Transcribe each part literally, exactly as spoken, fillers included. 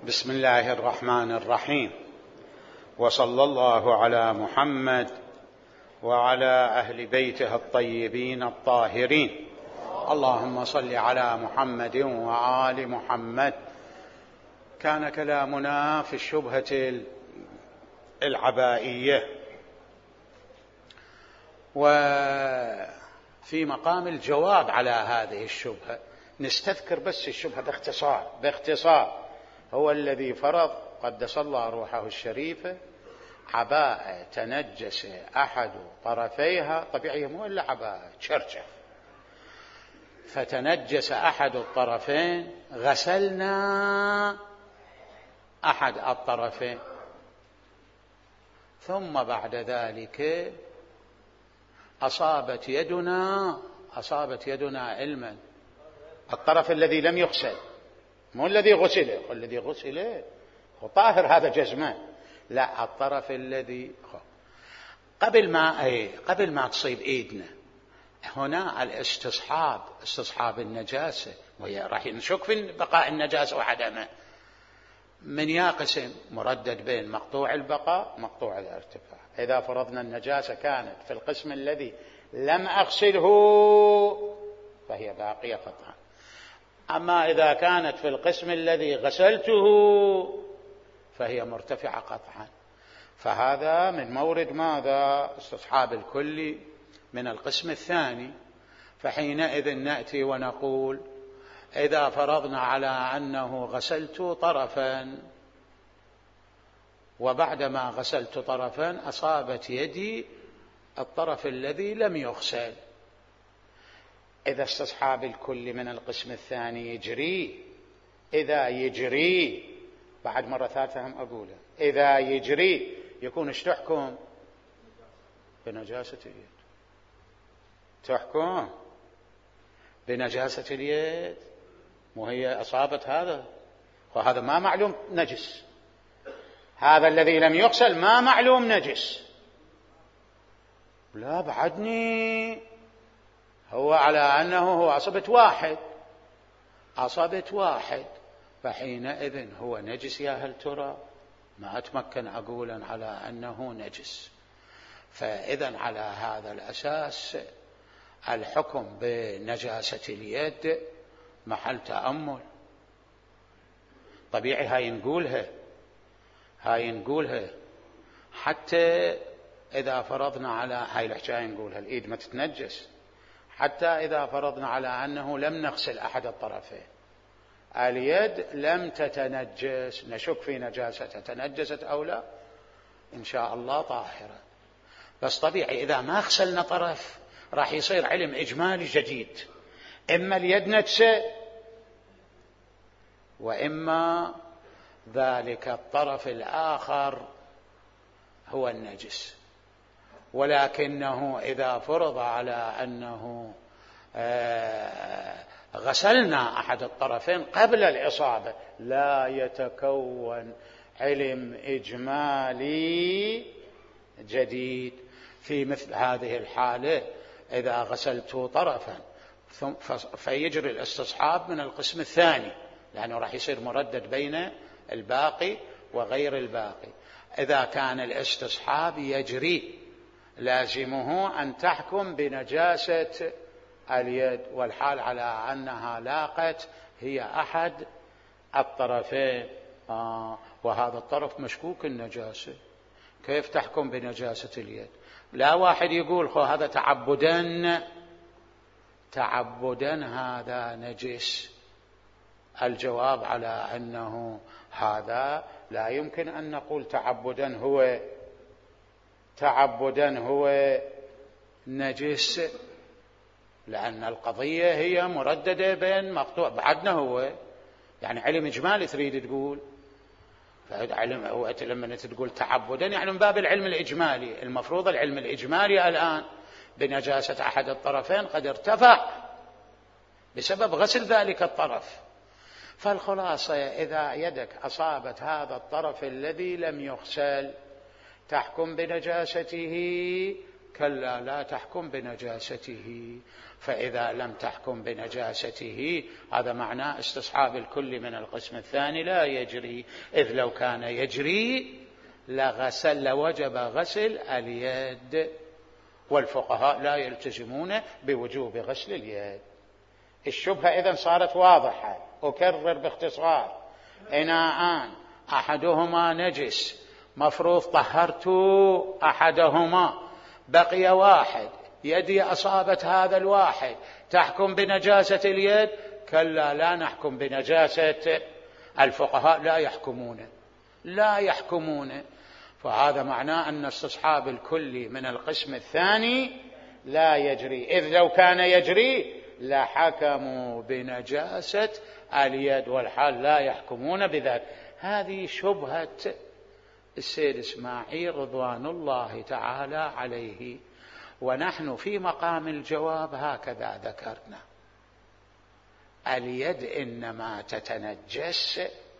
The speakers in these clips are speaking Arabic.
بسم الله الرحمن الرحيم، وصلى الله على محمد وعلى أهل بيته الطيبين الطاهرين. اللهم صل على محمد وآل محمد. كان كلامنا في الشبهة العبائية، وفي مقام الجواب على هذه الشبهة نستذكر بس الشبهة باختصار باختصار هو الذي فرض قدس الله روحه الشريفة عباءة تنجس أحد طرفيها، طبيعية مو إلا عباءة تشرشف، فتنجس أحد الطرفين، غسلنا أحد الطرفين، ثم بعد ذلك أصابت يدنا أصابت يدنا علما الطرف الذي لم يغسل، مو الذي غسل، والذي غسل وطاهر هذا جزمان، لا الطرف الذي قبل ما أي قبل ما تصيب إيدنا هنا الاستصحاب، استصحاب النجاسة، وهي راح نشك في بقاء النجاسة وعدمه. من يقسم مردد بين مقطوع البقاء مقطوع الارتفاع. إذا فرضنا النجاسة كانت في القسم الذي لم أغسله فهي باقية قطعا، أما إذا كانت في القسم الذي غسلته فهي مرتفعة قطعا. فهذا من مورد ماذا؟ استصحاب الكل من القسم الثاني. فحينئذ نأتي ونقول إذا فرضنا على أنه غسلت طرفا، وبعدما غسلت طرفا أصابت يدي الطرف الذي لم يغسل، إذا استصحاب الكل من القسم الثاني يجري، إذا يجري بعد مرة ثالثة هم أقوله، إذا يجري يكون ايش تحكم؟ بنجاسة اليد، تحكم بنجاسة اليد، وهي أصابت هذا، وهذا ما معلوم نجس، هذا الذي لم يغسل ما معلوم نجس، لا بعدني هو على أنه هو أصبت واحد أصبت واحد فحينئذ هو نجس. يا هل ترى ما أتمكن أقولا على أنه نجس. فإذا على هذا الأساس الحكم بنجاسة اليد محل تأمل. طبيعي هاي نقولها هاي نقولها حتى إذا فرضنا على هاي الحكاية نقولها الإيد ما تتنجس، حتى إذا فرضنا على أنه لم نغسل أحد الطرفين، اليد لم تتنجس، نشك في نجاستها تنجست أو لا، إن شاء الله طاهرة. بس طبيعي إذا ما غسلنا طرف راح يصير علم إجمالي جديد، إما اليد نجسة وإما ذلك الطرف الآخر هو النجس. ولكنه إذا فرض على أنه غسلنا أحد الطرفين قبل الإصابة لا يتكون علم إجمالي جديد. في مثل هذه الحالة إذا غسلت طرفا فيجري الاستصحاب من القسم الثاني، لأنه راح يصير مردد بين الباقي وغير الباقي. إذا كان الاستصحاب يجري لازمه أن تحكم بنجاسة اليد، والحال على أنها لاقت هي أحد الطرفين، آه وهذا الطرف مشكوك النجاسة، كيف تحكم بنجاسة اليد؟ لا واحد يقول خو هذا تعبدا تعبدا هذا نجس. الجواب على أنه هذا لا يمكن أن نقول تعبدا هو تعبدا هو نجس، لأن القضية هي مرددة بين مقطوع بعدنا هو، يعني علم إجمالي تريد تقول، فعلم هو لما تقول تعبدا يعني من باب العلم الإجمالي، المفروض العلم الإجمالي الآن بنجاسة أحد الطرفين قد ارتفع بسبب غسل ذلك الطرف. فالخلاصة إذا يدك أصابت هذا الطرف الذي لم يغسل تحكم بنجاسته كلا لا تحكم بنجاسته. فإذا لم تحكم بنجاسته هذا معناه استصحاب الكل من القسم الثاني لا يجري، إذ لو كان يجري لغسل لوجب غسل اليد، والفقهاء لا يلتزمون بوجوب غسل اليد. الشبهة إذن صارت واضحة. أكرر باختصار: إناءان أحدهما نجس، مفروض طهرت أحدهما، بقي واحد، يدي أصابت هذا الواحد، تحكم بنجاسة اليد؟ كلا لا نحكم بنجاسة. الفقهاء لا يحكمون لا يحكمون فهذا معناه أن استصحاب الكل من القسم الثاني لا يجري، إذ لو كان يجري لحكموا بنجاسة اليد، والحال لا يحكمون بذلك. هذه شبهة السيد إسماعيل رضوان الله تعالى عليه، ونحن في مقام الجواب هكذا ذكرنا: اليد إنما تتنجس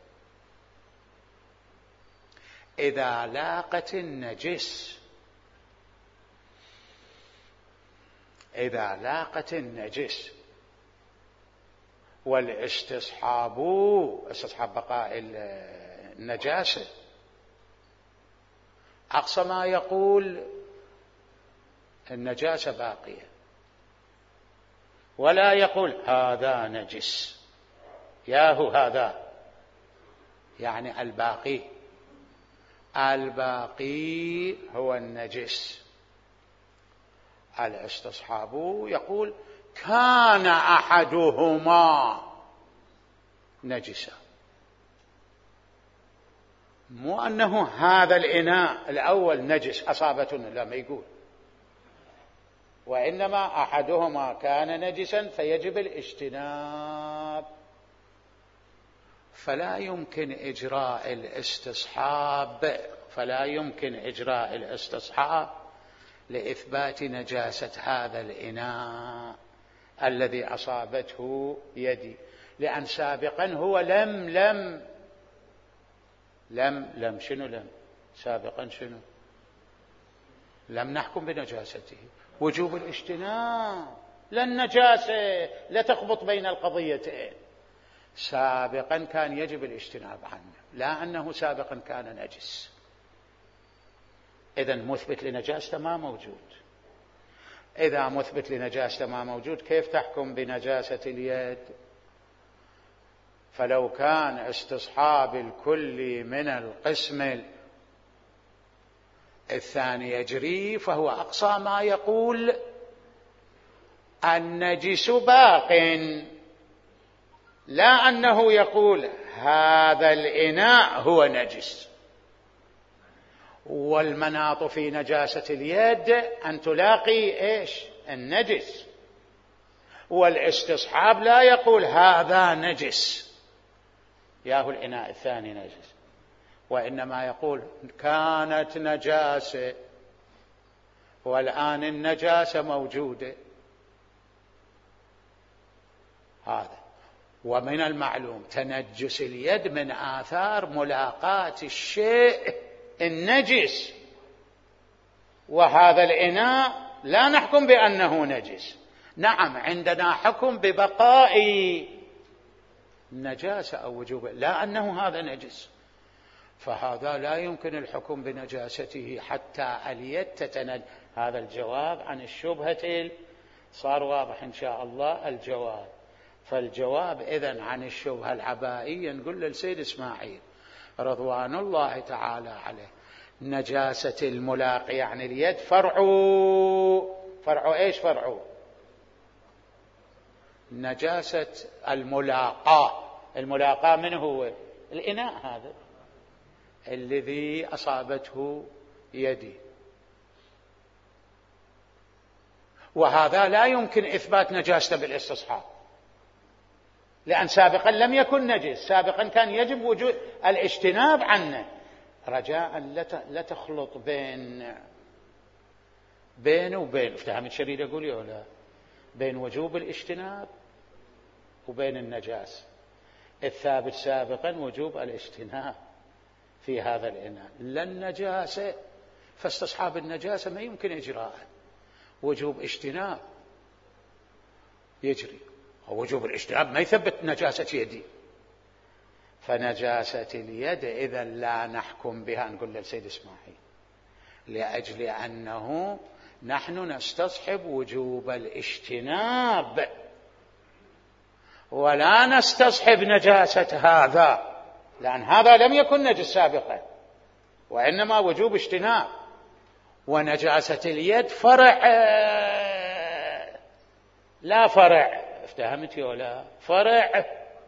إذا لاقت النجس، إذا لاقت النجس. والاستصحاب استصحاب بقاء النجاسة أقصى ما يقول النجاسة باقية، ولا يقول هذا نجس ياهو هذا، يعني الباقي الباقي هو النجس. الاستصحاب يقول كان أحدهما نجسا، مو أنه هذا الإناء الأول نجس أصابته، لا ما يقول، وإنما أحدهما كان نجسا فيجب الاجتناب. فلا يمكن إجراء الاستصحاب فلا يمكن إجراء الاستصحاب لإثبات نجاسة هذا الإناء الذي أصابته يدي، لأن سابقا هو لم لم لم لم شنو لم سابقا شنو لم نحكم بنجاسته، وجوب الاجتناب، لا النجاسة لا تخبط بين القضيتين. سابقا كان يجب الاجتناب عنه، لا أنه سابقا كان نجس. إذن مثبت لنجاسته ما موجود. إذا مثبت لنجاسته ما موجود كيف تحكم بنجاسة اليد؟ فلو كان استصحاب الكل من القسم الثاني يجري فهو أقصى ما يقول النجس باق، لا أنه يقول هذا الإناء هو نجس. والمناط في نجاسة اليد أن تلاقي إيش؟ النجس. والاستصحاب لا يقول هذا نجس ياهو الإناء الثاني نجس، وإنما يقول كانت نجاسة والآن النجاسة موجودة. هذا ومن المعلوم تنجس اليد من آثار ملاقاة الشيء النجس، وهذا الإناء لا نحكم بأنه نجس. نعم عندنا حكم ببقاء النجاسة أو وجوب، لا أنه هذا نجس، فهذا لا يمكن الحكم بنجاسته حتى اليد تتنجس. هذا الجواب عن الشبهة صار واضح إن شاء الله الجواب. فالجواب إذن عن الشبهة العبائية نقول للسيد إسماعيل رضوان الله تعالى عليه نجاسة الملاقي يعني اليد فرعوا فرعوا إيش فرعوا نجاسة الملاقاة. الملاقاة من هو؟ الإناء هذا الذي أصابته يدي، وهذا لا يمكن إثبات نجاسته بالاستصحاب، لأن سابقا لم يكن نجس، سابقا كان يجب وجود الاجتناب عنه. رجاء لا تخلط بين بين وبين افتهم الشريط يقول يا لا بين وجوب الاجتناب وبين النجاسة. الثابت سابقا وجوب الاجتناب في هذا الإناء، لا النجاسة، فاستصحاب النجاسة ما يمكن إجراءه وجوب اجتناب يجري، ووجوب الاجتناب ما يثبت نجاسة يدي. فنجاسة اليد إذا لا نحكم بها، نقول للسيد إسماعيل، لأجل أنه نحن نستصحب وجوب الاجتناب ولا نستصحب نجاسة هذا، لأن هذا لم يكن نجس سابقا وإنما وجوب اجتناب. ونجاسة اليد فرع لا فرع، افتهمت ولا فرع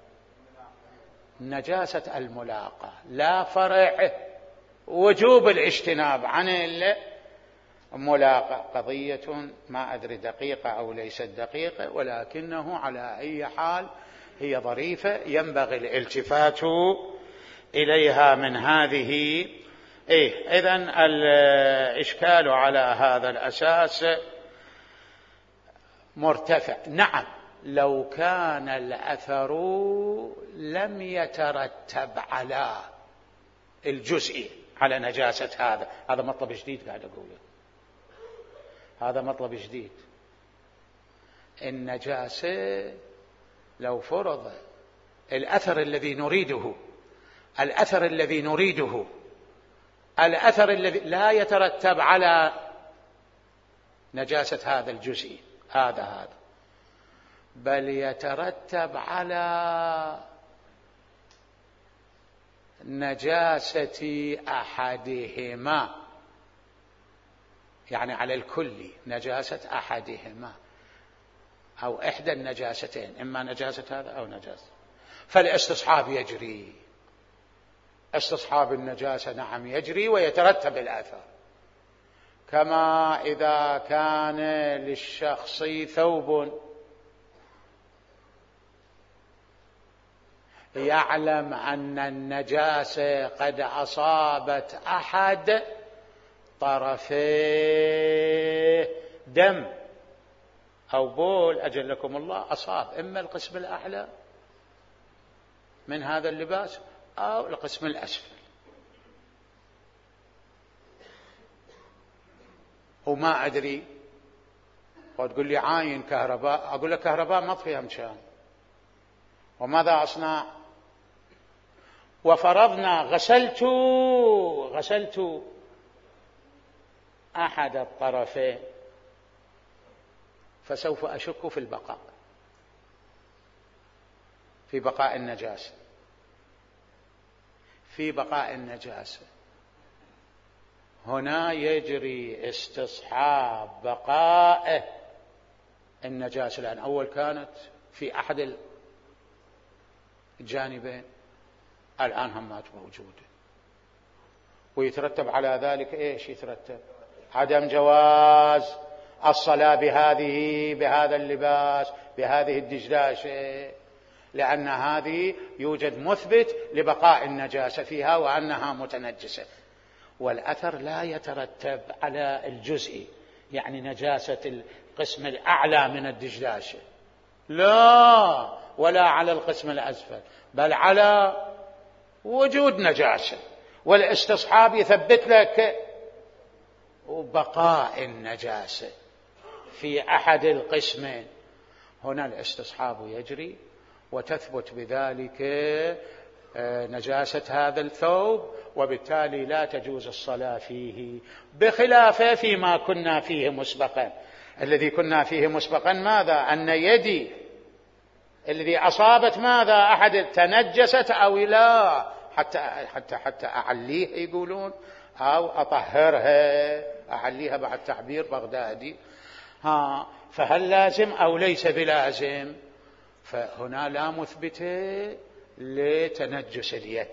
نجاسة الملاقة لا فرع وجوب الاجتناب عن الملاقة. قضية ما أدري دقيقة أو ليست دقيقة، ولكنه على أي حال هي ظريفة ينبغي الالتفات إليها من هذه. إيه إذن الإشكال على هذا الأساس مرتفع. نعم لو كان الأثر لم يترتب على الجزء على نجاسة هذا، هذا مطلب جديد قاعد أقوله، هذا مطلب جديد. النجاسة لو فرض الأثر الذي نريده الأثر الذي نريده الأثر الذي لا يترتب على نجاسة هذا الجزء هذا هذا بل يترتب على نجاسة أحدهما، يعني على الكل نجاسة أحدهما أو إحدى النجاستين، إما نجاسة هذا أو نجاسة، فالاستصحاب يجري. استصحاب النجاسة نعم يجري ويترتب الأثر، كما إذا كان للشخص ثوب يعلم أن النجاسة قد أصابت أحد طرفيه دم أو بول أجلكم الله، أصاب إما القسم الأعلى من هذا اللباس أو القسم الأسفل، وما أدري، وتقول لي عاين كهرباء، أقول لك كهرباء ما فيها مشان، وماذا أصنع؟ وفرضنا غسلت غسلت أحد الطرفين، فسوف أشك في البقاء في بقاء النجاسة في بقاء النجاسة هنا يجري استصحاب بقاء النجاسة، لأن أول كانت في أحد الجانبين، الآن همات موجودة، ويترتب على ذلك إيش؟ يترتب عدم جواز الصلاة بهذه بهذا اللباس بهذه الدجداشة، لأن هذه يوجد مثبت لبقاء النجاسة فيها وأنها متنجسة، والأثر لا يترتب على الجزء، يعني نجاسة القسم الأعلى من الدجداشة لا، ولا على القسم الأسفل، بل على وجود نجاسة، والاستصحاب يثبت لك بقاء النجاسة في أحد القسمين. هنا الاستصحاب يجري وتثبت بذلك نجاسة هذا الثوب، وبالتالي لا تجوز الصلاة فيه، بخلاف فيما كنا فيه مسبقا. الذي كنا فيه مسبقا ماذا؟ أن يدي الذي أصابت ماذا؟ أحد تنجست أو لا، حتى حتى حتى أعليها يقولون، أو أطهرها، أعليها بعد تعبير بغدادي. ها فهل لازم أو ليس بلازم؟ فهنا لا مثبت لتنجس اليد،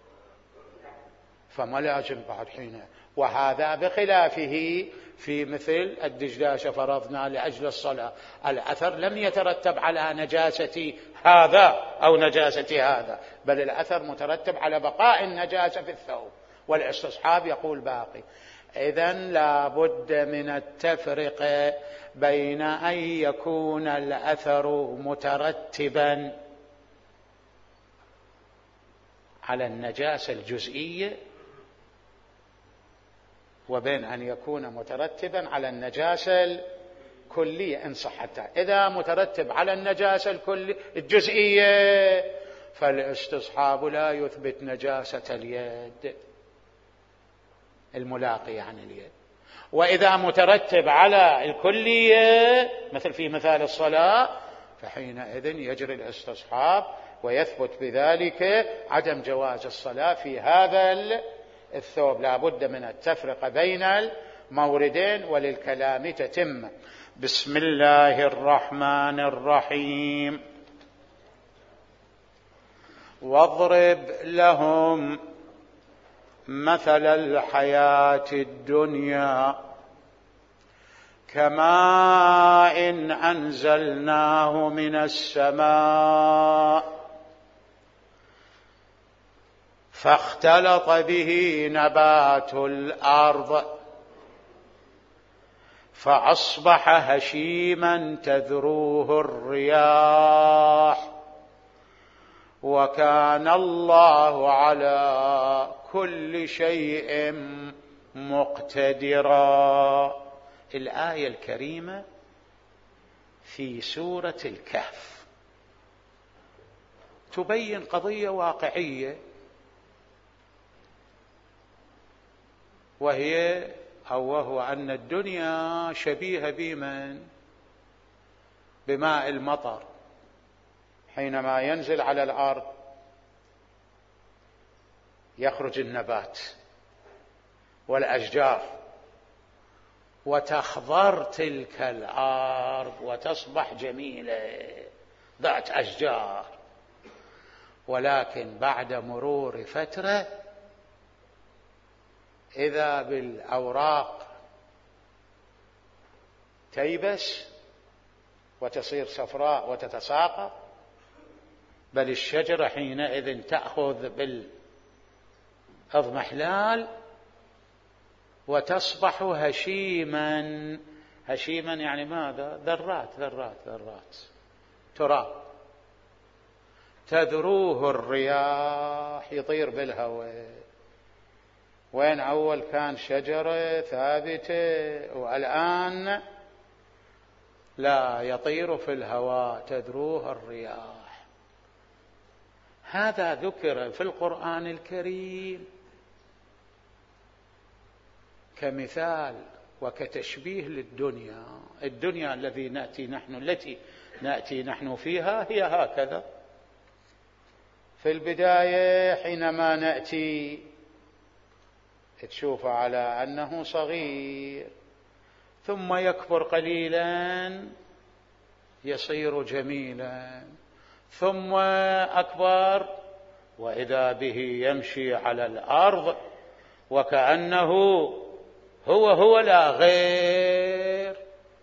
فما لازم بعد حين. وهذا بخلافه في مثل الدجداشة، فرضنا لأجل الصلاة، الأثر لم يترتب على نجاسة هذا أو نجاسة هذا، بل الأثر مترتب على بقاء النجاسة في الثوب، والاستصحاب يقول باقي. إذن لا بد من التفرقة بين أن يكون الأثر مترتبا على النجاسة الجزئية وبين أن يكون مترتبا على النجاسة الكلية إن صحتها. إذا مترتب على النجاسة الكلية الجزئية فالاستصحاب لا يثبت نجاسة اليد الملاقية عن اليد. وإذا مترتب على الكلية مثل في مثال الصلاة فحينئذ يجري الاستصحاب ويثبت بذلك عدم جواز الصلاة في هذا الثوب. لا بد من التفرقة بين الموردين وللكلام تتم. بسم الله الرحمن الرحيم. واضرب لهم مثل الحياة الدنيا كماء إن أنزلناه من السماء فاختلط به نبات الأرض فأصبح هشيما تذروه الرياح وكان الله على كل شيء مقتدرا. الآية الكريمة في سورة الكهف تبين قضية واقعية، وهي أو وهو أن الدنيا شبيهة بمن؟ بماء المطر حينما ينزل على الأرض يخرج النبات والأشجار وتخضر تلك الأرض وتصبح جميلة ذات أشجار، ولكن بعد مرور فترة إذا بالأوراق تيبس وتصير صفراء وتتساقط، بل الشجرة حينئذ تأخذ بالأضمحلال وتصبح هشيما. هشيما يعني ماذا؟ ذرات ذرات ذرات تراب تذروه الرياح، يطير بالهواء. وين أول كان شجرة ثابتة والآن لا، يطير في الهواء تذروه الرياح. هذا ذكر في القرآن الكريم كمثال وكتشبيه للدنيا. الدنيا الذي نأتي نحن التي نأتي نحن فيها هي هكذا. في البداية حينما نأتي تشوف على أنه صغير، ثم يكبر قليلا يصير جميلا، ثم أكبر وإذا به يمشي على الأرض وكأنه هو هو لا غير.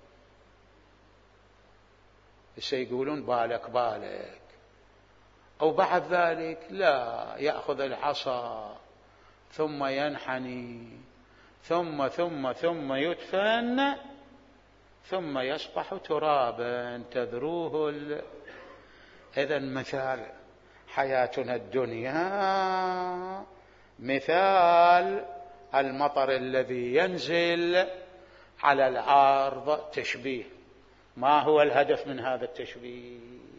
سيقولون بالك بالك، أو بعد ذلك لا، يأخذ العصا ثم ينحني ثم ثم ثم يدفن ثم يصبح ترابا تذروه ال... إذن مثال حياتنا الدنيا مثال المطر الذي ينزل على الأرض. تشبيه. ما هو الهدف من هذا التشبيه؟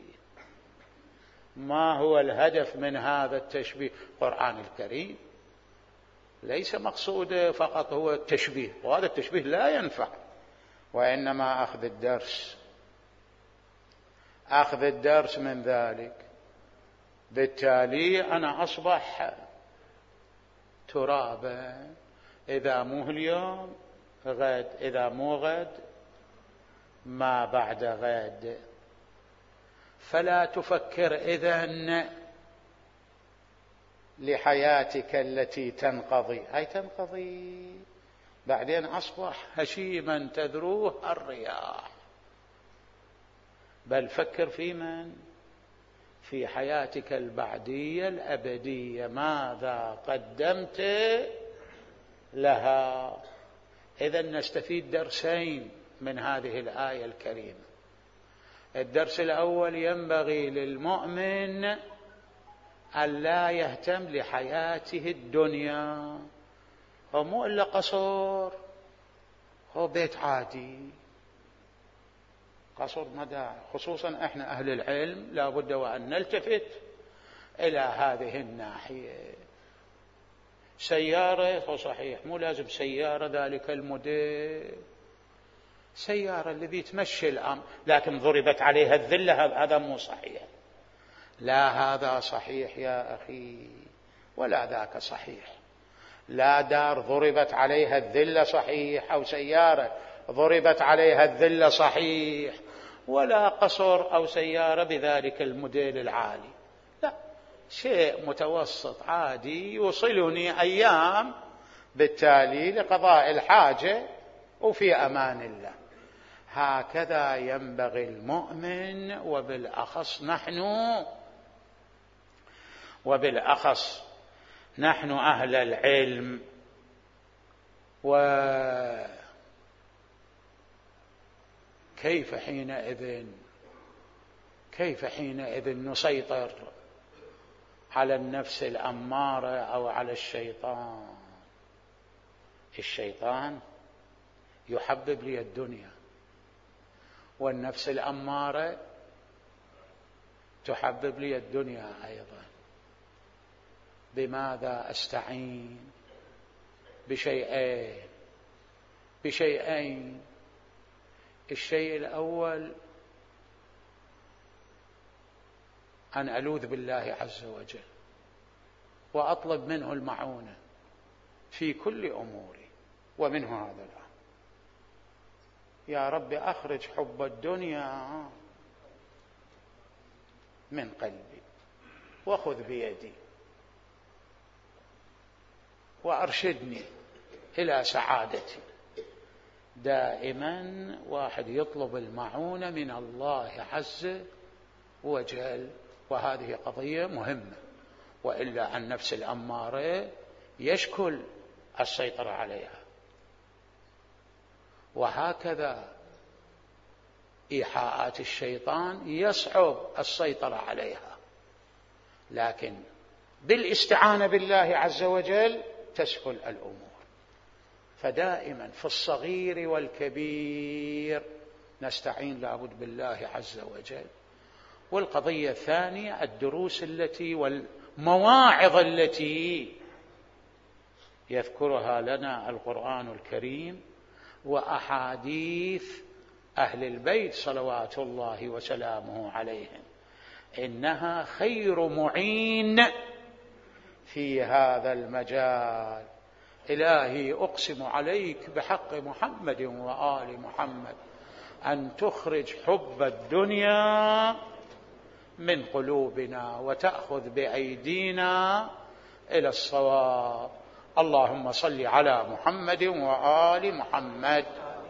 ما هو الهدف من هذا التشبيه؟ القرآن الكريم ليس مقصوده فقط هو التشبيه، وهذا التشبيه لا ينفع، وإنما أخذ الدرس. أخذ الدرس من ذلك. بالتالي أنا أصبح ترابا، إذا مو اليوم غد، إذا مو غد ما بعد غد. فلا تفكر إذن لحياتك التي تنقضي، هاي تنقضي بعدين أصبح هشيما تذروه الرياح. بل فكر في من؟ في حياتك البعدية الأبدية، ماذا قدمت لها؟ إذن نستفيد درسين من هذه الآية الكريمة. الدرس الأول: ينبغي للمؤمن أن لا يهتم لحياته الدنيا. هو مو إلا قصر، هو بيت عادي، قصر مدى، خصوصا احنا اهل العلم لا بد وان نلتفت الى هذه الناحية. سيارة صحيح، مو لازم سيارة ذلك الموديل، سيارة الذي تمشي الأمر، لكن ضربت عليها الذلة، هذا مو صحيح. لا هذا صحيح يا أخي ولا ذاك صحيح. لا دار ضربت عليها الذلة صحيح، أو سيارة ضربت عليها الذلة صحيح، ولا قصر أو سيارة بذلك الموديل العالي، لا، شيء متوسط عادي يوصلني أيام بالتالي لقضاء الحاجة وفي أمان الله. هكذا ينبغي المؤمن، وبالأخص نحن وبالأخص نحن أهل العلم. وكيف حينئذ كيف حينئذ نسيطر على النفس الأمارة أو على الشيطان؟ الشيطان يحبب لي الدنيا، والنفس الأمارة تحبب لي الدنيا أيضا. بماذا أستعين؟ بشيئين بشيئين الشيء الأول أن ألوذ بالله عز وجل وأطلب منه المعونة في كل أموري، ومنه هذا الأمر. يا رب أخرج حب الدنيا من قلبي، وخذ بيدي وأرشدني إلى سعادتي. دائما واحد يطلب المعونة من الله عز وجل، وهذه قضية مهمة، وإلا النفس الأمارة يشكل السيطرة عليها. وهكذا إيحاءات الشيطان يصعب السيطرة عليها، لكن بالاستعانة بالله عز وجل تسهل الأمور. فدائما في الصغير والكبير نستعين لابد بالله عز وجل. والقضية الثانية الدروس التي والمواعظ التي يذكرها لنا القرآن الكريم وأحاديث أهل البيت صلوات الله وسلامه عليهم، إنها خير معين في هذا المجال. إلهي أقسم عليك بحق محمد وآل محمد أن تخرج حب الدنيا من قلوبنا وتأخذ بأيدينا إلى الصواب. اللهم صل على محمد وآل محمد.